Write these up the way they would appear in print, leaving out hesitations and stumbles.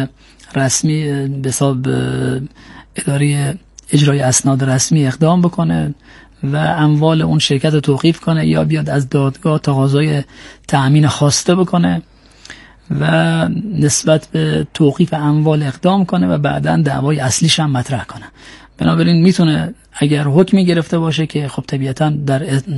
رسمی به حساب اداره اجرای اسناد رسمی اقدام بکنه و اموال اون شرکت رو توقیف کنه یا بیاد از دادگاه تقاضای تأمین خواسته بکنه و نسبت به توقیف اموال اقدام کنه و بعداً دعوای اصلیش هم مطرح کنه. بنابراین میتونه اگر حکمی گرفته باشه که خب طبیعتاً در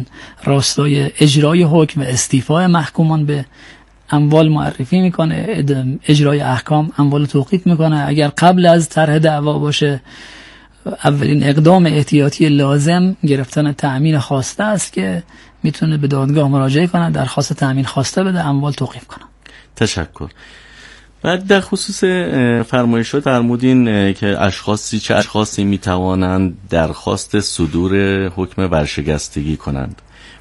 راستای اجرای حکم و استیفای محکومان به اموال معرفی میکنه، اجرای احکام اموال توقیف میکنه. اگر قبل از طرح دعوا باشه اولین اقدام احتیاطی لازم گرفتن تأمین خواسته است که میتونه به دادگاه مراجعه کنه، درخواست تأمین خواسته بده، اموال توقیف کنه. تشکر. بعد در خصوص فرمایشات فرمودین که چه اشخاصی میتوانند درخواست صدور حکم ورشکستگی کنند.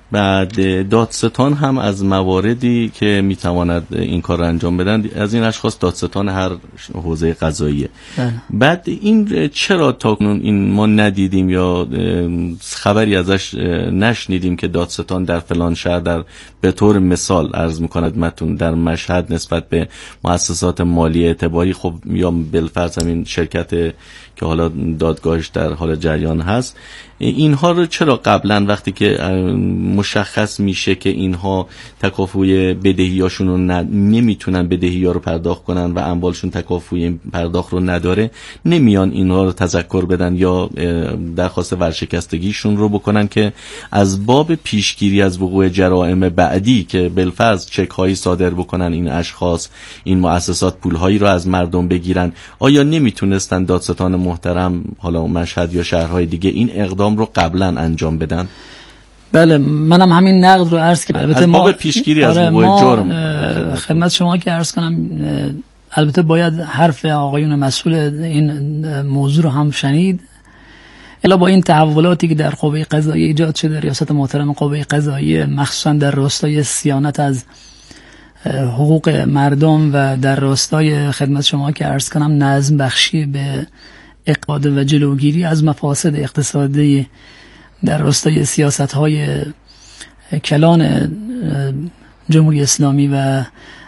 بعد دادستان هم از مواردی که میتواند این کار رو انجام بدن، از این اشخاص دادستان هر حوزه قضاییه. بعد این چرا تاکنون این ما ندیدیم یا خبری ازش نشنیدیم که دادستان در فلان شهر به طور مثال عرض میکند متون در مشهد نسبت به مؤسسات مالی اعتباری، خب یا بالفرض همین شرکت که حالا دادگاهش در حال جریان هست، اینها رو چرا قبلا وقتی که مشخص میشه که اینها تکافوی بدهیاشون رو نمیتونن بدهی‌ها رو پرداخت کنن و اموالشون تکافوی پرداخت رو نداره، نمیان اینها رو تذکر بدن یا درخواست ورشکستگیشون رو بکنن که از باب پیشگیری از وقوع جرائم بعدی که بالفرض چک هایی صادر بکنن این اشخاص، این مؤسسات پولهایی رو از مردم بگیرن؟ آیا نمیتونستن دادستان محترم حالا مشهد یا شهرهای دیگه این اقدام رو قبلا انجام بدن؟ بله، منم همین نقد رو عرض کردم. البته ما پیشگیری از وقوع جرم خدمت شما که عرض کنم، البته باید حرف آقایون مسئول این موضوع رو هم شنید. الا با این تحولاتی که در قوه قضاییه ایجاد شده، ریاست محترم قوه قضاییه مخصوصا در راستای صیانت از حقوق مردم و در راستای خدمت شما که عرض کنم نظم بخشی به اقتصاد و جلوگیری از مفاسد اقتصادی در راستای سیاست‌های کلان جمهوری اسلامی و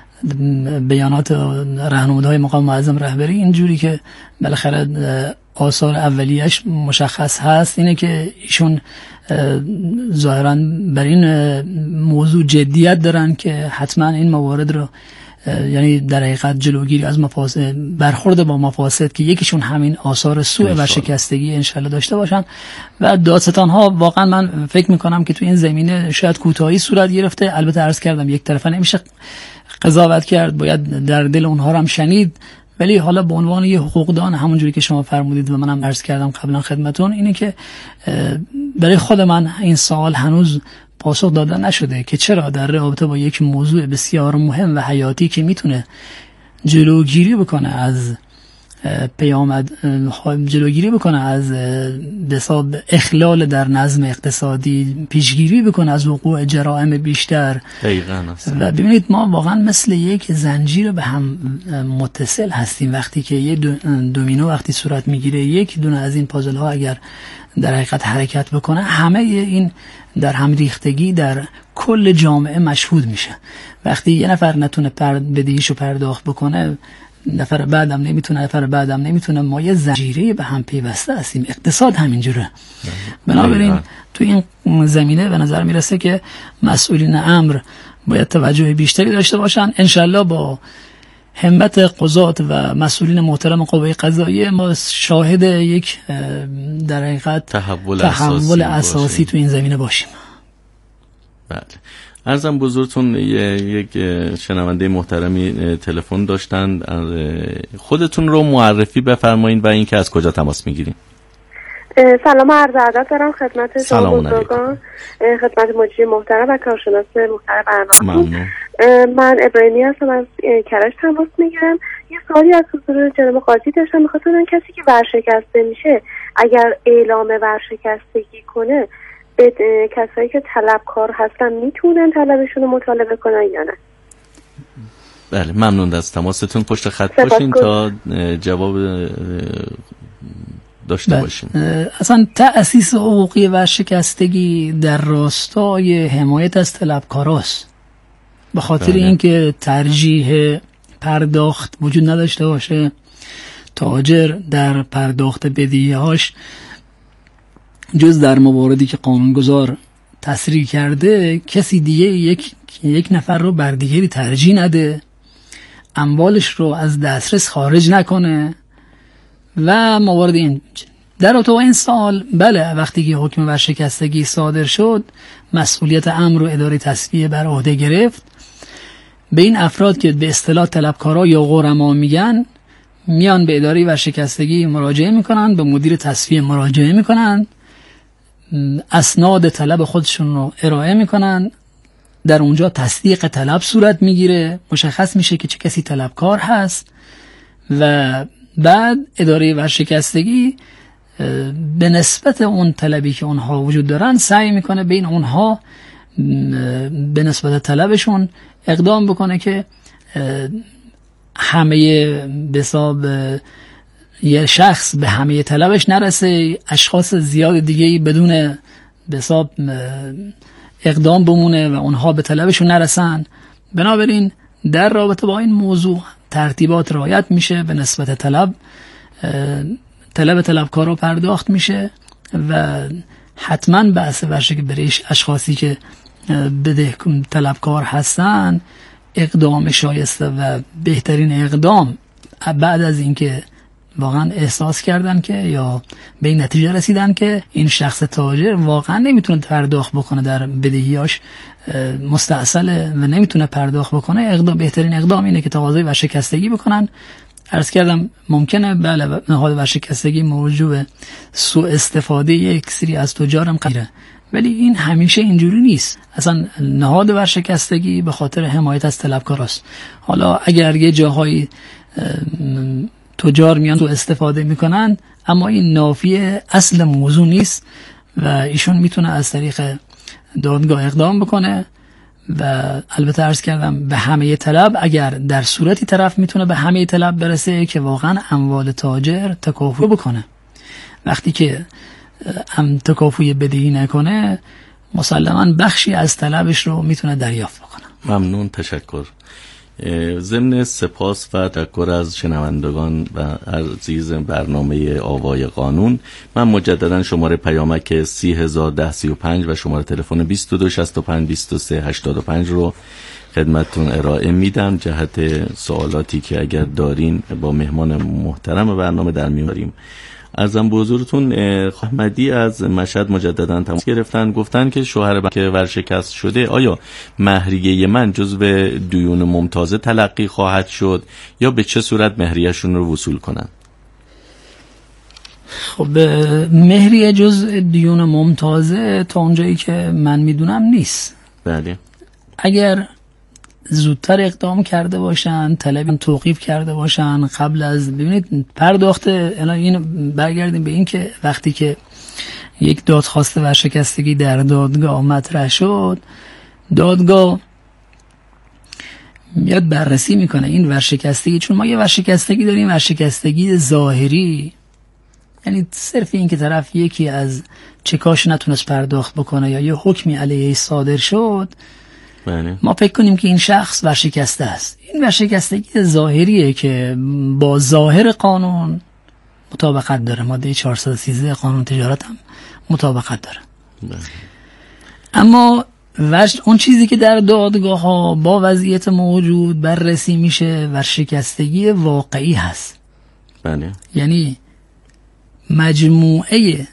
بیانات راهنمودهای مقام معظم رهبری، اینجوری که بالاخره آثار اولیه‌اش مشخص هست اینه که ایشون ظاهراً بر این موضوع جدیت دارن که حتما این موارد رو، یعنی در حقیقت جلوگیری از مفاسد، برخورد با مفاسد که یکیشون همین آثار سوء و شکستگی انشالله داشته باشن. و دادستان ها واقعا من فکر میکنم که تو این زمینه شاید کوتاهی صورت گرفته. البته عرض کردم یک طرفه نمیشه قضاوت کرد، باید در دل اونها رو هم شنید، ولی حالا به عنوان یه حقوقدان همونجوری که شما فرمودید و منم عرض کردم قبلا خدمتون، اینه که برای خود من این سوال هنوز پاسخ داده نشده که چرا در رابطه با یک موضوع بسیار مهم و حیاتی که میتونه جلوگیری بکنه از جلوگیری بکنه از بساب اخلال در نظم اقتصادی، پیشگیری بکنه از وقوع جرائم بیشتر. و ببینید ما واقعا مثل یک زنجیر به هم متصل هستیم. وقتی که یه دومینو وقتی صورت میگیره، یک دونه از این پازل ها اگر در حقیقت حرکت بکنه، همه این در هم ریختگی در کل جامعه مشهود میشه. وقتی یه نفر نتونه بدهیشو پرداخت بکنه، نفر بعدم نمیتونه، ما یه زنجیره به هم پیوسته هستیم. اقتصاد همینجوره. بنابراین تو این زمینه به نظر میرسه که مسئولین امر باید توجه بیشتری داشته باشن. انشالله با همت قضات و مسئولین محترم قوه قضاییه ما شاهد یک در حقیقت تحول اساسی تو این زمینه باشیم. بله. عرضم بزرگتون یک شنونده محترمی تلفن داشتن، خودتون رو معرفی بفرمایید و اینکه از کجا تماس میگیریم. سلام عرض ادب دارم خدمت شما بزرگان، خدمت مجری محترم و کارشناس محترم برنامه. من ابراهیمی هستم، از کرج تماس میگیرم. یه سوالی از حضور جناب قاضی داشتم. می‌خواستم کسی که ورشکسته میشه اگر اعلام ورشکستگی کنه، به کسایی که طلبکار هستن میتونن طلبشون رو مطالبه کنن یا نه؟ بله، ممنون از تماستون. پشت خط باشین تا جواب داشته باشین. اصلا تأسیس حقوقی ورشکستگی در راستای حمایت از طلبکاراست، به خاطر اینکه ترجیح پرداخت وجود نداشته باشه، تاجر در پرداخت بدهی‌هاش جز در مواردی که قانونگذار تصریح کرده کسی دیگه یک نفر رو بر دیگری ترجیح نده، اموالش رو از دسترس خارج نکنه و موارد این. در اتو این سال بله، وقتی که حکم ورشکستگی صادر شد، مسئولیت امر و اداره تصفیه بر عهده گرفت. به این افراد که به اصطلاح طلبکارا یا غرما میگن، میان به اداره ورشکستگی مراجعه میکنن، به مدیر تصفیه مراجعه میکنن، اسناد طلب خودشون رو ارائه میکنن، در اونجا تصدیق طلب صورت میگیره، مشخص میشه که چه کسی طلبکار هست و بعد اداره ورشکستگی به نسبت اون طلبی که اونها وجود دارن سعی میکنه بین اونها به نسبت طلبشون اقدام بکنه که همه به حساب یه شخص به همه طلبش نرسه، اشخاص زیاد دیگه‌ای بدون به حساب اقدام بمونه و اونها به طلبشون نرسن. بنابراین در رابطه با این موضوع ترتیبات رعایت میشه، به نسبت طلبکارا پرداخت میشه و حتما بحث ورشکستگی برای اشخاصی که طلبکار هستن اقدام شایسته و بهترین اقدام بعد از اینکه واقعا احساس کردن که یا به این نتیجه رسیدن که این شخص تاجر واقعا نمیتونه پرداخت بکنه در بدهیاش مستعصله و نمیتونه پرداخت بکنه، بهترین اقدام اینه که تقاضای ورشکستگی بکنن. عرض کردم ممکنه بله نهاد ورشکستگی موجب سوء استفاده یک سری از تجار هم غیره، ولی این همیشه اینجوری نیست. اصلا نهاد ورشکستگی به خاطر حمایت از طلبکاراست. حالا اگر یه جاهای تجار میان تو استفاده میکنن، اما این نافی اصل موضوع نیست و ایشون میتونه از طریق دادگاه اقدام بکنه و البته عرض کردم به همه طلب، اگر در صورتی طرف میتونه به همه طلب برسه که واقعا اموال تاجر تکافؤ بکنه. وقتی که تکافؤ بدهی نکنه، مسلماً بخشی از طلبش رو میتونه دریافت بکنه. ممنون، تشکر. ضمن سپاس و تشکر از شنوندگان و عزیز برنامه آوای قانون، من مجددا شماره پیامک 301035 و شماره تلفن 22652385 رو خدمتتون ارائه میدم جهت سوالاتی که اگر دارین با مهمان محترم برنامه در میاریم. ارزم به حضورتون احمدی از مشهد مجددا تماس گرفتن، گفتن که شوهر که ورشکست شده، آیا مهریه من جزو دیون ممتازه تلقی خواهد شد یا به چه صورت مهریه‌شون رو وصول کنن؟ خب مهریه جزء دیون ممتازه تا اونجایی که من میدونم نیست. بله. اگر زودتر اقدام کرده باشن، طلب توقیف کرده باشن قبل از ببینید پرداخت، این برگردیم به این که وقتی که یک دادخواست ورشکستگی در دادگاه مطرح شد، دادگاه میاد بررسی میکنه این ورشکستگی، چون ما یه ورشکستگی داریم، ورشکستگی ظاهری، یعنی صرف این که طرف یکی از چکاش نتونست پرداخت بکنه یا یه حکمی علیه صادر شد، ما فکر کنیم که این شخص ورشکسته است. این ورشکستگی ظاهریه که با ظاهر قانون مطابقت داره، ماده 413 قانون تجارت هم مطابقت داره. اما اون چیزی که در دادگاه ها با وضعیت موجود بررسی میشه ورشکستگی واقعی هست. بله. یعنی مجموعه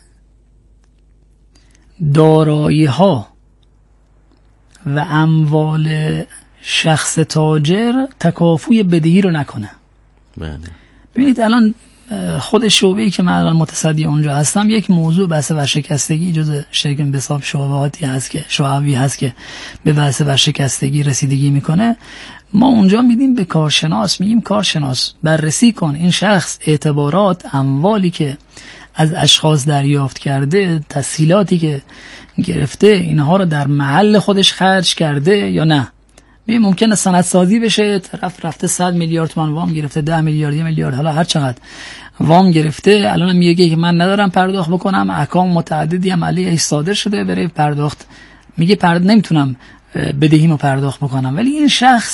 دارایی ها و اموال شخص تاجر تکافؤ بدهی رو نکنه. بله. ببینید الان خود شعبه‌ای که من الان متصدی اونجا هستم، یک موضوع بحث ورشکستگی جزء شرکت به حساب شعبه‌ای هست که به بحث ورشکستگی رسیدگی میکنه. ما اونجا میدیم به کارشناس، میگیم کارشناس بررسی کن این شخص اعتبارات، اموالی که از اشخاص دریافت کرده، تسهیلاتی که گرفته، اینها رو در محل خودش خرج کرده یا نه. ممکنه سندسازی بشه، طرف رفته 100 میلیارد تومان وام گرفته، 10 میلیارد، 1 میلیارد، حالا هر چقدر وام گرفته، الان میگه که من ندارم پرداخت بکنم، احکام متعددی هم علیه صادر شده برای پرداخت، میگه نمیتونم بدهیمو پرداخت بکنم. ولی این شخص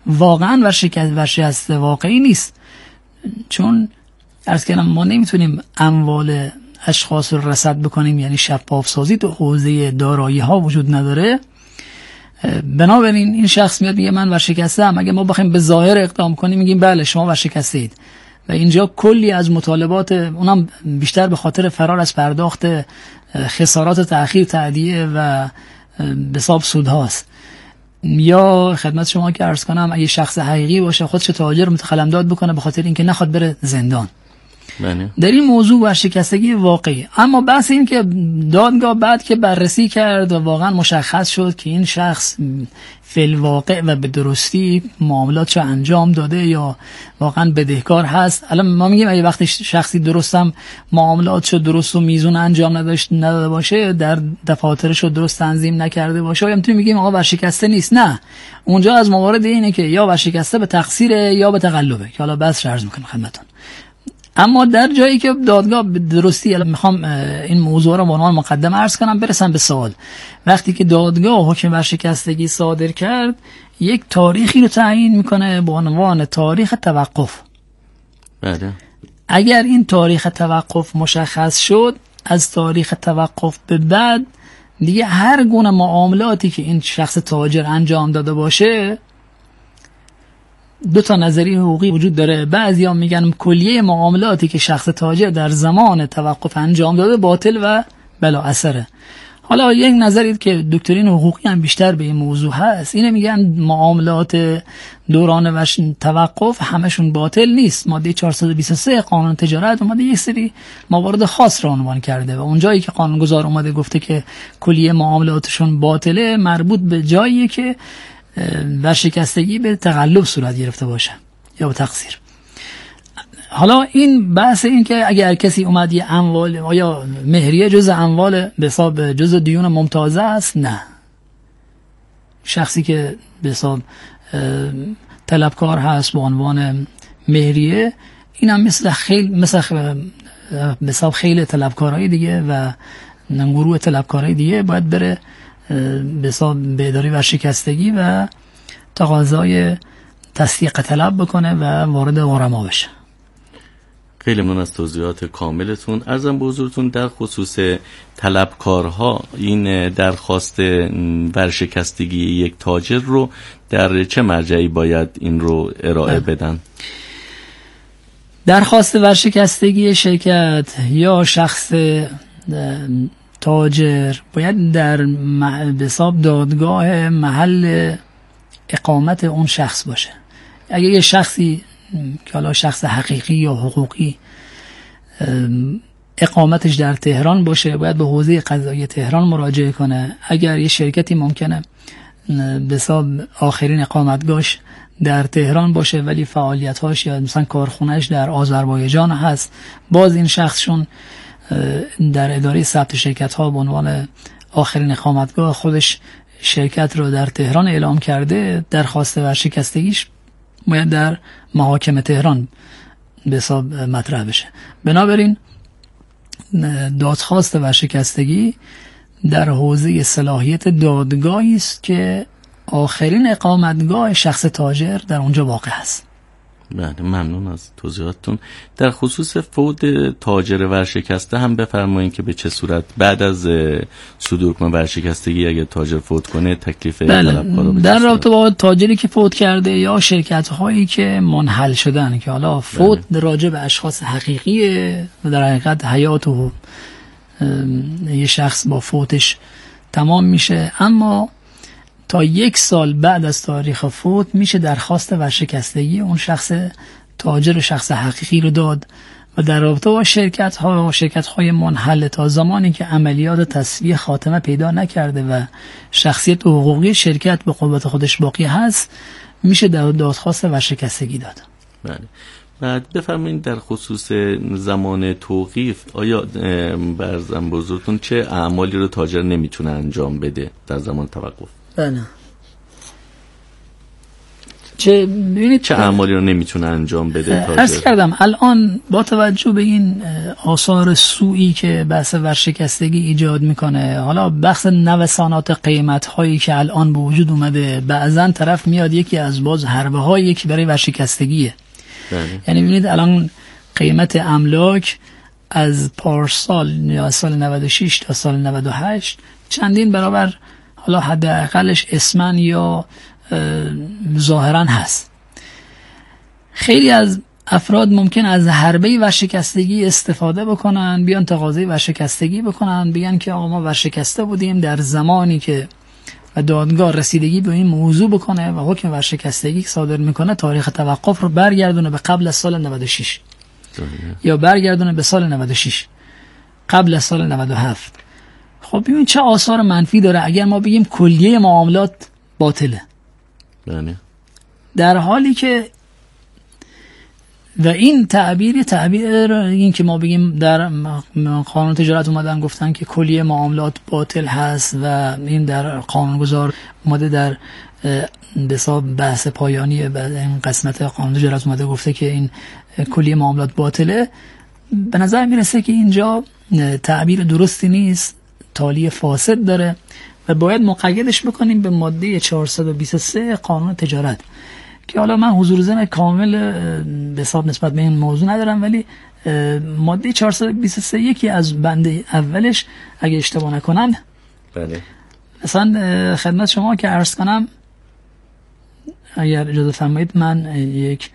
واقعا ورشکست واقعی نیست، چون عرض کردم ما نمیتونیم اموال اشخاص رو رصد بکنیم، یعنی شفاف سازی تو حوزه دارایی ها وجود نداره. بنابراین این شخص میاد میگه من ورشکسته‌ام، اگه ما بخوایم به ظاهر اقدام کنیم میگیم بله شما ورشکسته اید و اینجا کلی از مطالبات، اونم بیشتر به خاطر فرار از پرداخت خسارات تأخیر تعدیه و به حساب سودهاست. یا خدمت شما که عرض کنم اگه شخص حقیقی باشه خودش تاجر متقلمداد بکنه به خاطر اینکه نخواد بره زندان. در این موضوع ورشکستگی واقعی. اما بحث این که دادگاه بعد که بررسی کرد و واقعا مشخص شد که این شخص فی الواقع و به درستی معاملاتش انجام داده یا واقعا بدهکار هست، الان ما میگیم اگه وقتی شخصی درستم معاملاتش درست و میزون انجام نداده باشه، در دفاترش درست تنظیم نکرده باشه، یا میتونیم میگیم آقا ورشکسته نیست. نه، اونجا از موارد اینه که یا ورشکسته به تقصیره یا به تقلبه که حالا بس عرض میکنم خدمتتون. اما در جایی که دادگاه درستی، میخوام این موضوع رو به عنوان مقدمه عرض کنم برسم به سوال. وقتی که دادگاه حکم ورشکستگی صادر کرد یک تاریخی رو تعیین میکنه به عنوان تاریخ توقف. بله. اگر این تاریخ توقف مشخص شد، از تاریخ توقف به بعد دیگه هر گونه معاملاتی که این شخص تاجر انجام داده باشه، دو تا نظریه حقوقی وجود داره. بعضیا میگن کلیه معاملاتی که شخص تاجر در زمان توقف انجام داده باطل و بلا اثره. حالا یک نظریه که دکترین حقوقی هم بیشتر به این موضوع هست، اینه میگن معاملات دوران توقف همشون باطل نیست. ماده 423 قانون تجارت اومده یک سری موارد خاص را عنوان کرده و اونجایی که قانونگذار اومده گفته که کلیه معاملاتشون باطله، مربوط به جایی که ورشکستگی به تقلب صورت گرفته باشه یا به تقصیر. حالا این بحث این که اگر کسی اومد یه اموال آیا مهریه جز اموال به حساب جز دیون ممتازه است؟ نه. شخصی که به حساب طلبکار هست به عنوان مهریه، اینم مثل به حساب خیلی طلبکارهای دیگه و گروه طلبکارهای دیگه باید بره به حساب به اداره ورشکستگی و تقاضای تصدیق طلب بکنه و وارد غرما بشه. خیلی ممنون از توضیحات کاملتون. عرضم به حضورتون در خصوص طلبکارها این درخواست ورشکستگی یک تاجر رو در چه مرجعی باید این رو ارائه بدن؟ درخواست ورشکستگی شرکت یا شخص تاجر باید در به حساب دادگاه محل اقامت اون شخص باشه. اگه یه شخصی که حالا شخص حقیقی یا حقوقی اقامتش در تهران باشه، باید به حوزه قضایی تهران مراجعه کنه. اگر یه شرکتی ممکنه به حساب آخرین اقامتگاهش در تهران باشه ولی فعالیت‌هاش یا مثلا کارخونهش در آذربایجان هست، باز این شخصشون در اداره ثبت شرکت‌ها به عنوان آخرین اقامتگاه خودش شرکت رو در تهران اعلام کرده، درخواست ورشکستگیش باید در محاکم تهران به حساب مطرح بشه. بنابراین دادخواست ورشکستگی در حوزه صلاحیت دادگاهی است که آخرین اقامتگاه شخص تاجر در اونجا واقع است. بله، ممنون از توضیحاتتون. در خصوص فوت تاجر ورشکسته هم بفرمایید که به چه صورت بعد از صدور حکم ورشکستگی اگه تاجر فوت کنه تکلیف طلبکار رو در رابطه با تاجری که فوت کرده یا شرکت هایی که منحل شدن، که حالا فوت راجع به اشخاص حقیقیه و در حقیقت حیات و یه شخص با فوتش تمام میشه، اما تا 1 سال بعد از تاریخ فوت میشه درخواست ورشکستگی اون شخص تاجر شخص حقیقی رو داد و در رابطه با شرکت های منحل تا زمانی که عملیات تصفیه خاتمه پیدا نکرده و شخصیت حقوقی شرکت به قوت خودش باقی هست، میشه دادخواست ورشکستگی داد. بله. بعد بفرمایید در خصوص زمان توقیف آیا برزن بزرگتون چه اعمالی رو تاجر نمیتونه انجام بده در زمان توقف؟ بله. چه اعمالی رو نمیتونه انجام بده تاجر؟ عرض کردم الان با توجه به این آثار سوئی که بحث ورشکستگی ایجاد میکنه، حالا بحث نوسانات قیمت هایی که الان به وجود اومده، بعضا طرف میاد یکی از باز حربه هایی که برای ورشکستگیه. یعنی ببینید الان قیمت املاک از پارسال یا سال 96 تا سال 98 چندین برابر حالا حداقلش اسمن یا ظاهرا هست. خیلی از افراد ممکن از حربه ورشکستگی استفاده بکنن، بیان تقاضای ورشکستگی بکنن، بگن که آقا ما ورشکسته بودیم در زمانی که و دادگاه رسیدگی به این موضوع بکنه و حکم ورشکستگی صادر میکنه تاریخ توقف رو برگردونه به قبل از سال 96 یا برگردونه به سال 96، قبل از سال 97. خب ببین چه آثار منفی داره اگر ما بگیم کلیه معاملات باطله. بله. در حالی که و این تعبیر این که ما بگیم در قانون تجارت اومدن گفتن که کلیه معاملات باطل هست و این در قانونگذار اومده در حساب بحث پایانی این قسمت قانون تجارت اومده گفته که این کلیه معاملات باطله. به نظر میرسه که اینجا تعبیر درستی نیست، تالی فاسد داره و باید مقیدش بکنیم به ماده 423 قانون تجارت که حالا من حضور ذهن کامل به حساب نسبت به این موضوع ندارم، ولی ماده 423 یکی از بنده اولش اگه اشتباه نکنم، بله، مثلا خدمت شما که عرض کنم اگر اجازه فرمایید من یک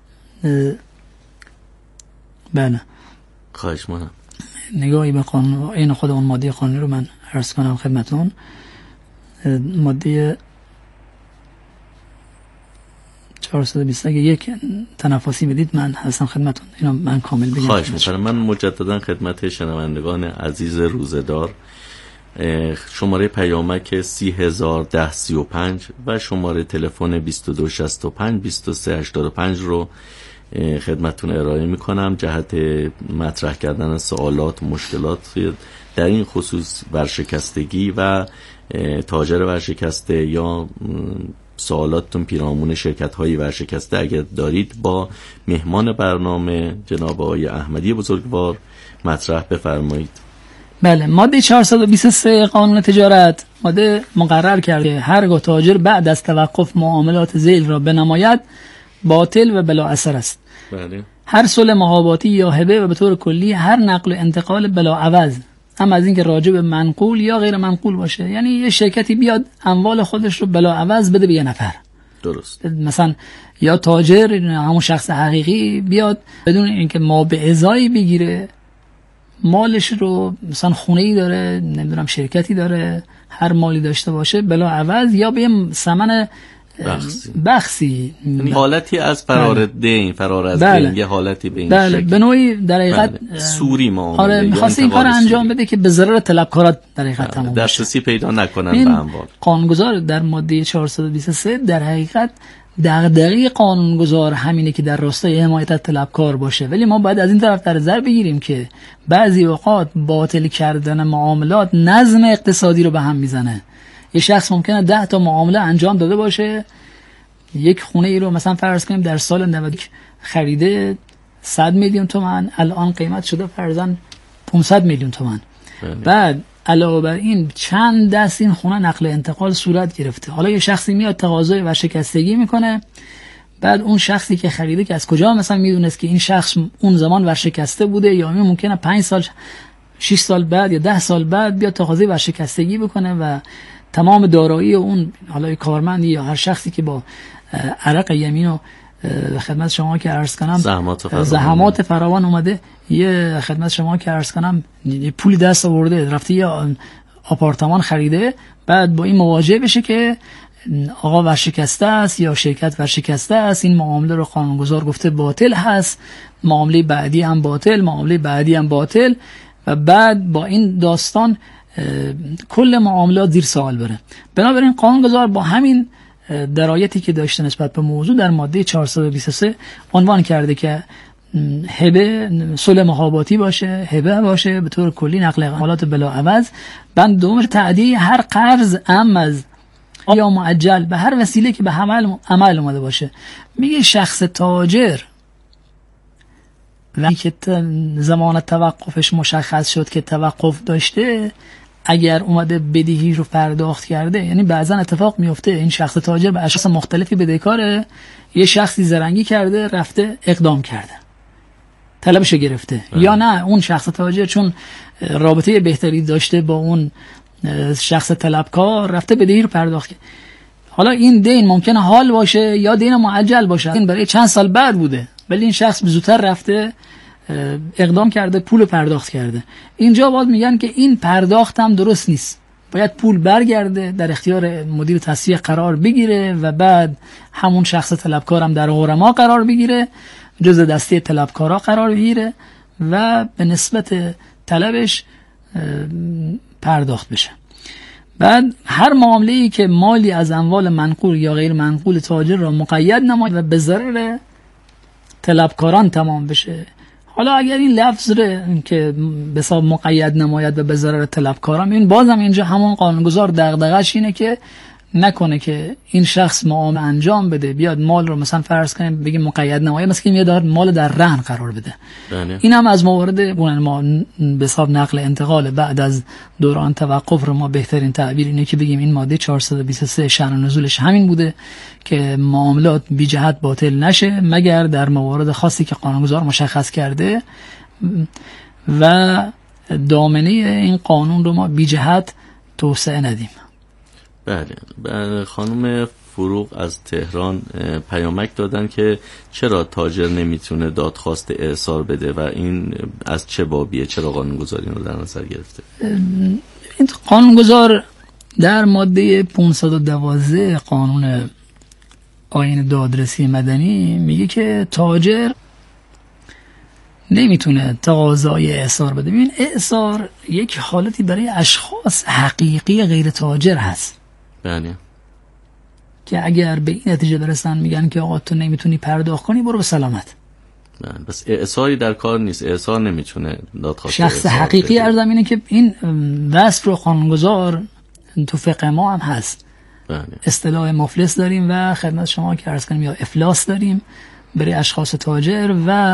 بله خواهش می‌کنم نگاهی به قانون این خود اون ماده قانونی رو من عرض کنم خدمتون. ماده 420 اگه یک تنفسی بدید من هستم خدمتون، اینو من کامل بگم. خواهش می‌کنم. من مجددا خدمت شنوندگان عزیز روزدار شماره پیامک 301035 و شماره تلفن 2265 2385 رو خدمتتون ارائه میکنم جهت مطرح کردن سوالات و مشکلات در این خصوص ورشکستگی و تاجر ورشکسته یا سوالاتتون پیرامون شرکت‌های ورشکسته اگر دارید با مهمان برنامه جناب آقای احمدی بزرگوار مطرح بفرمایید. بله، ماده 423 قانون تجارت ماده مقرر کرده هرگاه تاجر بعد از توقف معاملات ذیل را بنماید باطل و بلا اثر است. بله. هر صلح محاباتی یا هبه و به طور کلی هر نقل و انتقال بلا عوض، هم از این که راجع به منقول یا غیر منقول باشه، یعنی یه شرکتی بیاد اموال خودش رو بلا عوض بده به یه نفر، درست، مثلا یا تاجر همون شخص حقیقی بیاد بدون اینکه ما به ازایی بگیره مالش رو، مثلا خونه‌ای داره، نمیدونم شرکتی داره، هر مالی داشته باشه بلا عوض یا به ثمن بخشی، یعنی حالتی از فرار دین، فرار از دین، یه حالتی به این بله. شکل به نوعی در حقیقت سوری معامله، آره می‌خواست این کار انجام بده که به ضرر طلبکارات در حقیقت تمام بشه، دسترسی پیدا نکنن به اموال. قانونگذار در ماده 423 در حقیقت دغدغه قانونگذار همینه که در راستای حمایت از طلبکار باشه، ولی ما باید از این طرف در نظر بگیریم که بعضی اوقات باطل کردن معاملات نظم اقتصادی رو به هم میزنه. یه شخص ممکنه 10 تا معامله انجام داده باشه، یک خونه ای رو مثلا فرض کنیم در سال 90 خریده 100 میلیون تومان، الان قیمت شده فرضاً 500 میلیون تومان. بعد علاوه بر این چند دست این خونه نقل انتقال صورت گرفته. حالا یه شخصی میاد تقاضای ورشکستگی میکنه، بعد اون شخصی که خریده که از کجا مثلا میدونست که این شخص اون زمان ورشکسته بوده، یا ممکنه 5 سال 6 سال بعد یا 10 سال بعد بیاد تقاضای ورشکستگی بکنه و تمام دارایی اون حالا کارمند یا هر شخصی که با عرق یمین و خدمت شما که عرض کنم زحمات فراوان اومده، یه خدمت شما که عرض کنم یه پولی دست آورده رفته یه آپارتمان خریده، بعد با این مواجه بشه که آقا ورشکسته است یا شرکت ورشکسته است، این معامله رو قانونگذار گفته باطل هست، معامله بعدی هم باطل، معامله بعدی هم باطل، و بعد با این داستان کل معاملات زیر سوال بره. بنابراین قانونگذار با همین درایتی که داشته نسبت به موضوع در ماده 423 عنوان کرده که هبه صلح محاباتی باشه، هبه باشه به طور کلی نقل حالات بلا عوض. بند دوم تعدیه هر قرض ام از یا معجل، به هر وسیله که به عمل اومده باشه. میگه شخص تاجر وقتی که زمان توقفش مشخص شد که توقف داشته، اگر اومده بدهی رو پرداخت کرده، یعنی بعضا اتفاق میفته این شخص تاجر به اشخاص مختلفی بدهکاره، یه شخصی زرنگی کرده رفته اقدام کرده طلبش گرفته، یا نه اون شخص تاجر چون رابطه بهتری داشته با اون شخص طلبکار رفته بدهی رو پرداخت کرده. حالا این دین ممکنه حال باشه یا دین معجل باشه، این برای چند سال بعد بوده ولی این شخص زودتر رفته اقدام کرده پول پرداخت کرده. اینجا باید میگن که این پرداخت هم درست نیست، باید پول برگرده در اختیار مدیر تصفیه قرار بگیره و بعد همون شخص طلبکار هم در غرما قرار بگیره، جزء دسته طلبکارا قرار بگیره و به نسبت طلبش پرداخت بشه. بعد هر معامله‌ای که مالی از اموال منقول یا غیر منقول تاجر را مقید نماید و به ضرر طلبکاران تمام بشه. حالا اگر این لفظ که به حساب مقید نماید و به ضرر طلبکاران، این بازم اینجا همون قانونگذار دغدغه‌اش اینه که نکنه که این شخص معامله انجام بده بیاد مال رو مثلا فرض کنیم بگیم مقید نماید، مثلا که میاد مال در رهن قرار بده. این هم از موارد ما به حساب نقل انتقال بعد از دوران توقف رو ما بهترین تعبیر اینه که بگیم این ماده 423 شأن و نزولش همین بوده که معاملات بی جهت باطل نشه مگر در موارد خاصی که قانونگذار مشخص کرده و دامنه این قانون رو ما بی جهت توسعه ندیم. بله. خانم فروغ از تهران پیامک دادن که چرا تاجر نمیتونه دادخواست اعصار بده و این از چه بابیه، چرا قانونگذار این رو در نظر گرفته؟ این قانونگذار در ماده 512 قانون آیین دادرسی مدنی میگه که تاجر نمیتونه تقاضای اعصار بده. ببین اعصار یک حالتی برای اشخاص حقیقی غیر تاجر هست. بله. که اگر به این نتیجه برسن میگن که آقا تو نمیتونی پرداخت کنی برو به سلامت. بله. بس اعصاری در کار نیست، اعصار نمیتونه دادخواست شخص حقیقی ارزم اینه که این وصف رو قانونگذار تو فقه ما هم هست. بله. اصطلاح مفلس داریم و خدمت شما که عرض کنیم یا افلاس داریم برای اشخاص تاجر و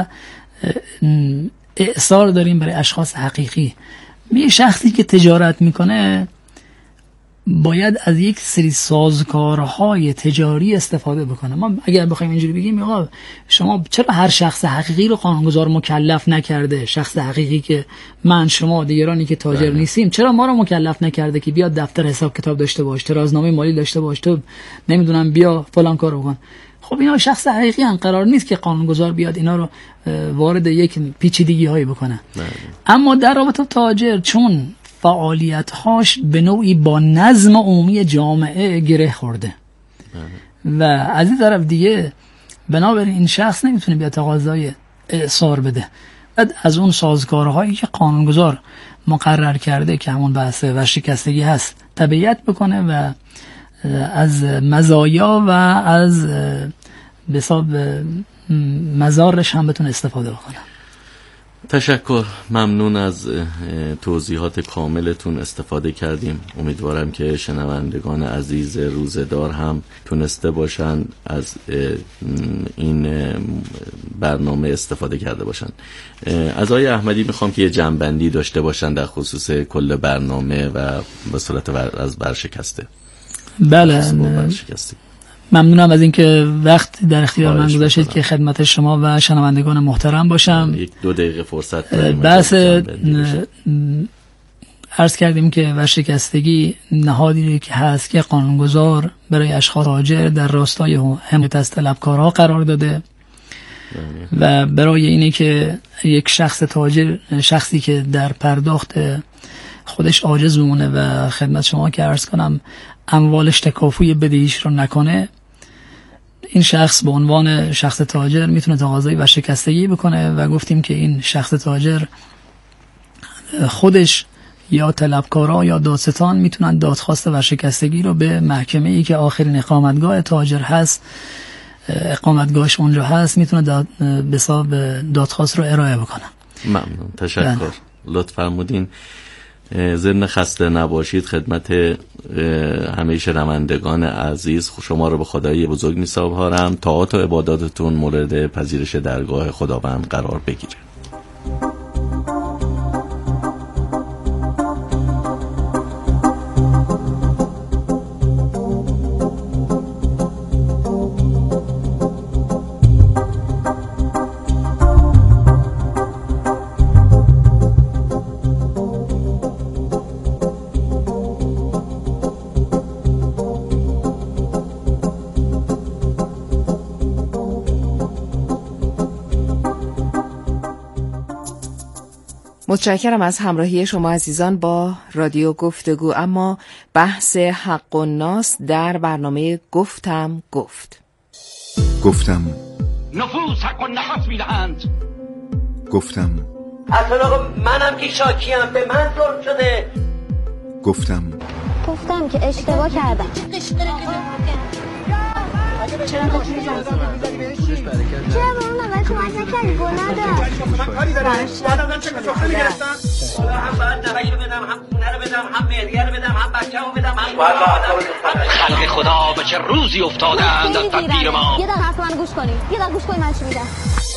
اعصار داریم برای اشخاص حقیقی. یه شخصی که تجارت میکنه باید از یک سری سازوکارهای تجاری استفاده بکنه. ما اگر بخوایم اینجوری بگیم آقا شما چرا هر شخص حقیقی رو قانونگذار مکلف نکرده؟ شخص حقیقی که من شما دیگرانی که تاجر نیستیم چرا ما رو مکلف نکرده که بیا دفتر حساب کتاب داشته باش، ترازنامه مالی داشته باش، تو نمیدونم بیا فلان کارو بکن. خب اینا شخص حقیقی ان، قرار نیست که قانونگذار بیاد اینا رو وارد یک پیچیدگی هایی بکنه. اما در رابطه تاجر چون فعالیت‌هاش به نوعی با نظم عمومی جامعه گره خورده و از این طرف دیگه بنابراین این شخص نمیتونه بیاد تقاضای اعصار بده. بعد از اون سازوکارهایی که قانونگذار مقرر کرده که همون بحث ورشکستگی هست تبعیت بکنه و از مزایا و از به حساب مزارش هم بتونه استفاده بکنه. تشکر، ممنون از توضیحات کاملتون، استفاده کردیم. امیدوارم که شنوندگان عزیز روزدار هم تونسته باشن از این برنامه استفاده کرده باشن. از آقای احمدی میخوام که یه جمع‌بندی داشته باشن در خصوص کل برنامه و به صورت از ورشکسته. بله، ممنونم از اینکه وقت در اختیار من گذاشتید که خدمت شما و شنوندگان محترم باشم. یک 2 دقیقه فرصت داریم. بحث عرض کردیم که ورشکستگی نهادی که هست که قانونگذار برای اشخاص تاجر در راستای حمایت از طلبکارها قرار داده و برای اینه که یک شخص تاجر، شخصی که در پرداخت خودش عاجز بمونه و خدمت شما که عرض کنم اموالش تکافوی بدهیش رو نکنه، این شخص به عنوان شخص تاجر میتونه تقاضای ورشکستگی بکنه و گفتیم که این شخص تاجر خودش یا طلبکارا یا دادستان میتونن دادخواست ورشکستگی رو به محکمه‌ای که آخرین اقامتگاه تاجر هست، اقامتگاهش اونجا هست، میتونه به حساب دادخواست رو ارائه بکنه. ممنون، تشکر. لطف فرمودین. ضمن خسته نباشید خدمت همه شنوندگان عزیز شما رو به خدای بزرگ می‌سپارم. طاعات و عباداتتون مورد پذیرش درگاه خداوند قرار بگیره. متشکرم از همراهی شما عزیزان با رادیو گفتگو. اما بحث حق و ناس در برنامه گفتم گفت. گفتم نفوس حق و نفس میدهند. گفتم اصلا آقا منم که شاکیم، به من ظلم شده. گفتم که اشتباه کردم. چرا با اون اول کمک نکردی؟ گناه داشت. من کاری دارم. بعدم چه کسوخه میگرفتم؟ هم باید نوهی رو بدم، هم خونه رو بدم، هم مهریه رو بدم، هم بچه رو بدم، هم خلق خدا به چه روزی افتادند از تدبیر ما. یه دقیقه حرف من گوش کنی. من چی میگم؟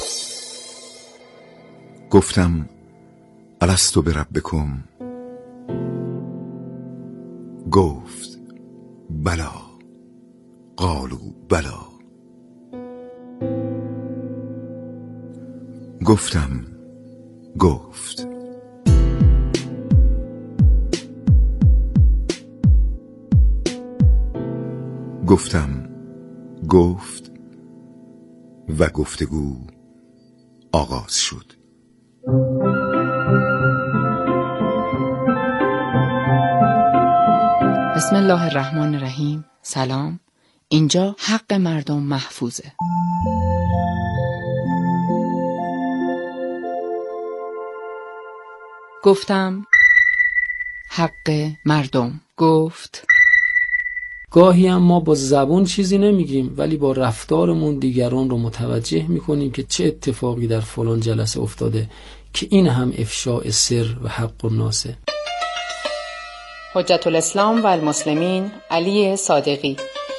گفتم الستو بربکم. گفت بلا. قالوا بلا. گفتم گفت. گفتم گفت و گفتگو آغاز شد. بسم الله الرحمن الرحیم. سلام. اینجا حق مردم محفوظه. گفتم حق مردم گفت. گاهی هم ما با زبون چیزی نمیگیم ولی با رفتارمون دیگران رو متوجه میکنیم که چه اتفاقی در فلان جلسه افتاده که این هم افشاء سر و حق الناسه. حجت الاسلام و المسلمین علی صادقی.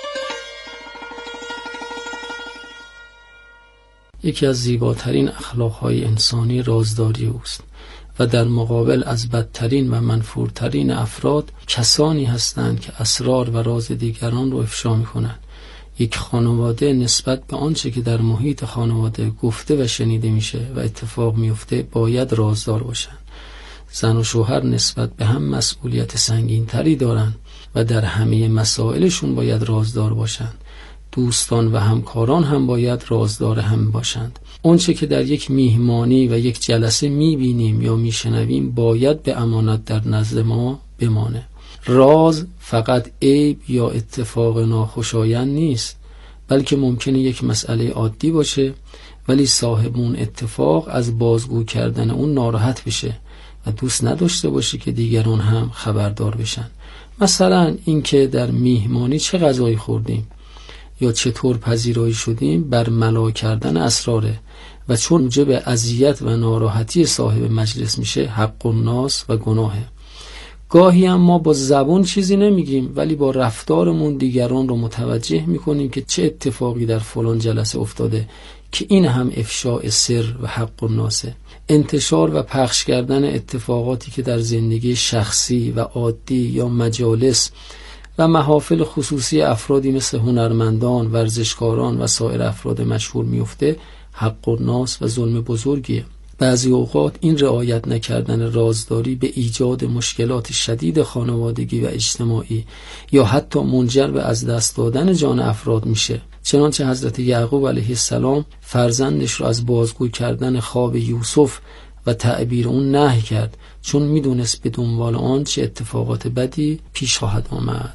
یکی از زیباترین اخلاقهای انسانی رازداری اوست و در مقابل از بدترین و منفورترین افراد کسانی هستند که اسرار و راز دیگران رو افشا می‌کنند. یک خانواده نسبت به آنچه که در محیط خانواده گفته و شنیده میشه و اتفاق میفته باید رازدار باشند. زن و شوهر نسبت به هم مسئولیت سنگین‌تری دارند و در همه مسائلشون باید رازدار باشند. دوستان و همکاران هم باید رازدار هم باشند. اونچه که در یک میهمانی و یک جلسه میبینیم یا میشنویم باید به امانت در نزد ما بمانه. راز فقط عیب یا اتفاق ناخوشایند نیست، بلکه ممکنه یک مسئله عادی باشه ولی صاحب اون اتفاق از بازگو کردن اون ناراحت بشه و دوست نداشته باشه که دیگران هم خبردار بشن. مثلا اینکه در میهمانی چه غذایی خوردیم یا چطور پذیرایی شدیم برملا کردن اسراره و چون موجب اذیت و ناراحتی صاحب مجلس میشه حق الناس و گناهه. گاهی هم ما با زبان چیزی نمیگیم ولی با رفتارمون دیگران رو متوجه میکنیم که چه اتفاقی در فلان جلسه افتاده که این هم افشاء سر و حق الناسه. انتشار و پخش کردن اتفاقاتی که در زندگی شخصی و عادی یا مجالس و محافل خصوصی افرادی مثل هنرمندان، ورزشکاران و سایر افراد مشهور میفته حق الناس و ظلم بزرگیه. بعضی اوقات این رعایت نکردن رازداری به ایجاد مشکلات شدید خانوادگی و اجتماعی یا حتی منجر به از دست دادن جان افراد میشه. چنانچه حضرت یعقوب علیه السلام فرزندش رو از بازگو کردن خواب یوسف و تعبیر اون نهی کرد چون میدونست به دنبال آن چه اتفاقات بدی پیش خواهد آمد.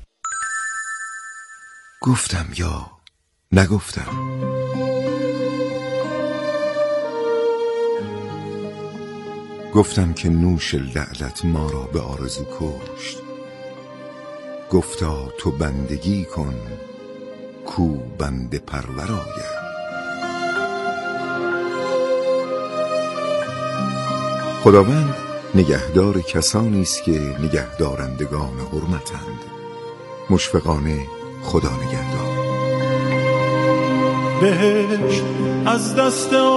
گفتم یا نگفتم. گفتم که نوش لعلت ما را به آرزو کشت. گفتا تو بندگی کن کو بنده پرور آید. خداوند نگهدار کسانی است که نگهدارندگان حرمتند. مشفقانه خدا نگهدار. بهشت از دست